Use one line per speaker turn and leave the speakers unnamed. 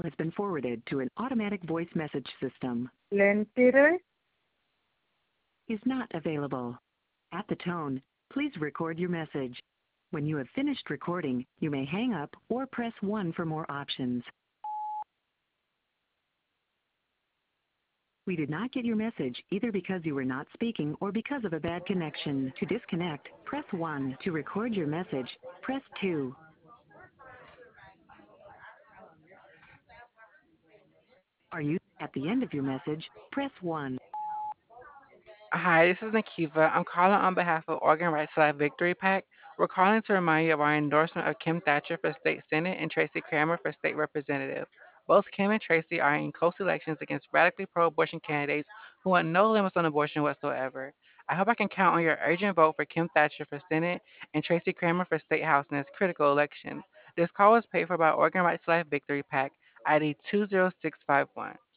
has been forwarded to an automatic voice message system.
Len Peter.
Is not available. At the tone, please record your message. When you have finished recording, you may hang up or press 1 for more options. We did not get your message either because you were not speaking or because of a bad connection. To disconnect, press 1. To record your message, press 2. Are you at the end of your message? Press 1.
Hi, this is Nakiva. I'm calling on behalf of Organ Rights Life Victory PAC. We're calling to remind you of our endorsement of Kim Thatcher for State Senate and Tracy Kramer for State Representative. Both Kim and Tracy are in close elections against radically pro abortion candidates who want no limits on abortion whatsoever. I hope I can count on your urgent vote for Kim Thatcher for Senate and Tracy Kramer for State House in this critical election. This call was paid for by Organ Rights Life Victory PAC, ID 20651.